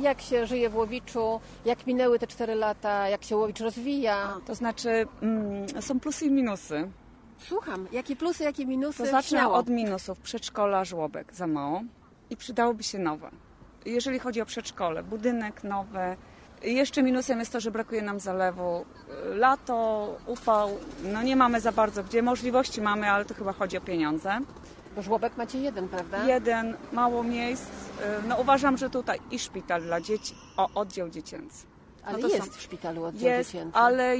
jak się żyje w Łowiczu, jak minęły te 4 lata, jak się Łowicz rozwija. To znaczy są plusy i minusy. Słucham, jakie plusy, jakie minusy? To zacznę Śmiało. od minusów. Przedszkola, żłobek za mało i przydałoby się nowe. Jeżeli chodzi o przedszkole, budynek nowy. Jeszcze minusem jest to, że brakuje nam zalewu. Lato, upał, no nie mamy za bardzo gdzie. Możliwości mamy, ale to chyba chodzi o pieniądze. Bo żłobek macie jeden, prawda? Jeden, mało miejsc. No uważam, że tutaj i szpital dla dzieci, oddział dziecięcy. Ale no to jest w szpitalu oddział dziecięcy. Ale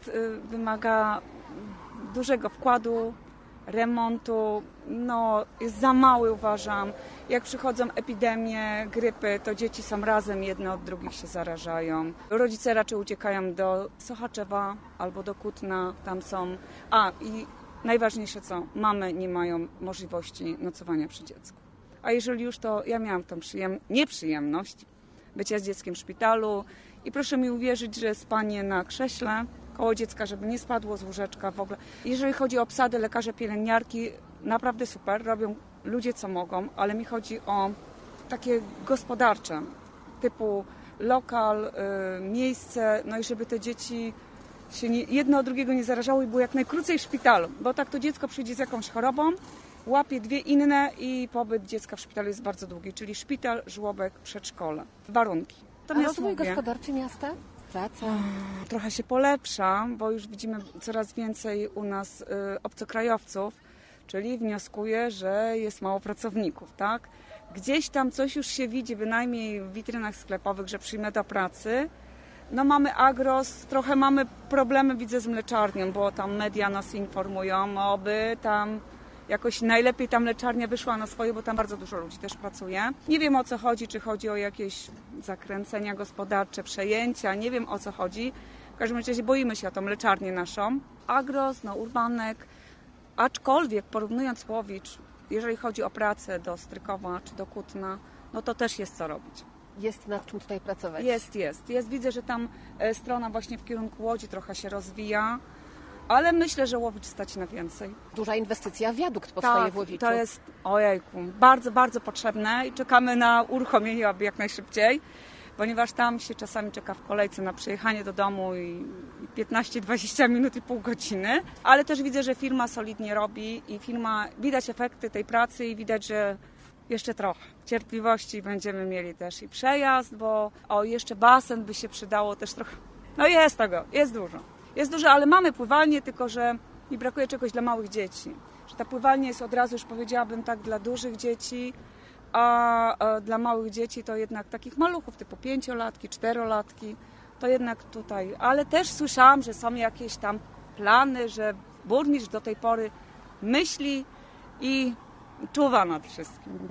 wymaga dużego wkładu, remontu, no jest za mały uważam. Jak przychodzą epidemie, grypy, to dzieci są razem, jedne od drugich się zarażają. Rodzice raczej uciekają do Sochaczewa albo do Kutna, tam są. I najważniejsze co, mamy nie mają możliwości nocowania przy dziecku. A jeżeli już, to ja miałam tą nieprzyjemność bycia z dzieckiem w szpitalu i proszę mi uwierzyć, że spanie na krześle koło dziecka, żeby nie spadło z łóżeczka w ogóle. Jeżeli chodzi o obsadę, lekarze, pielęgniarki, naprawdę super, robią ludzie co mogą, ale mi chodzi o takie gospodarcze, typu lokal, miejsce, no i żeby te dzieci się jedno od drugiego nie zarażało i było jak najkrócej w szpitalu, bo tak to dziecko przyjdzie z jakąś chorobą, łapie 2 inne i pobyt dziecka w szpitalu jest bardzo długi, czyli szpital, żłobek, przedszkole. Warunki. A rozwój gospodarczy miasta? Praca? Trochę się polepsza, bo już widzimy coraz więcej u nas obcokrajowców, czyli wnioskuję, że jest mało pracowników, tak? Gdzieś tam coś już się widzi, bynajmniej w witrynach sklepowych, że przyjmę do pracy. No mamy agros, trochę mamy problemy, widzę, z mleczarnią, bo tam media nas informują, oby tam jakoś najlepiej ta mleczarnia wyszła na swoje, bo tam bardzo dużo ludzi też pracuje. Nie wiem o co chodzi, czy chodzi o jakieś zakręcenia gospodarcze, przejęcia, nie wiem o co chodzi. W każdym razie boimy się o tą mleczarnię naszą. Agros, no urbanek, aczkolwiek porównując Łowicz, jeżeli chodzi o pracę do Strykowa czy do Kutna, no to też jest co robić. Jest nad czym tutaj pracować? Jest. Widzę, że tam strona właśnie w kierunku Łodzi trochę się rozwija, ale myślę, że Łowicz stać na więcej. Duża inwestycja, wiadukt powstaje w Łowiczu. To jest, ojejku, bardzo, bardzo potrzebne i czekamy na uruchomienie, aby jak najszybciej, ponieważ tam się czasami czeka w kolejce na przyjechanie do domu i 15-20 minut i pół godziny, ale też widzę, że firma solidnie robi i widać efekty tej pracy i widać, że jeszcze trochę cierpliwości będziemy mieli też i przejazd, bo jeszcze basen by się przydało też trochę. No jest tego, jest dużo. Jest dużo, ale mamy pływalnię, tylko że mi brakuje czegoś dla małych dzieci. Że ta pływalnia jest od razu, już powiedziałabym tak, dla dużych dzieci, a dla małych dzieci to jednak takich maluchów typu 5-latki, 4-latki, to jednak tutaj. Ale też słyszałam, że są jakieś tam plany, że burmistrz do tej pory myśli i czuwa nad wszystkim.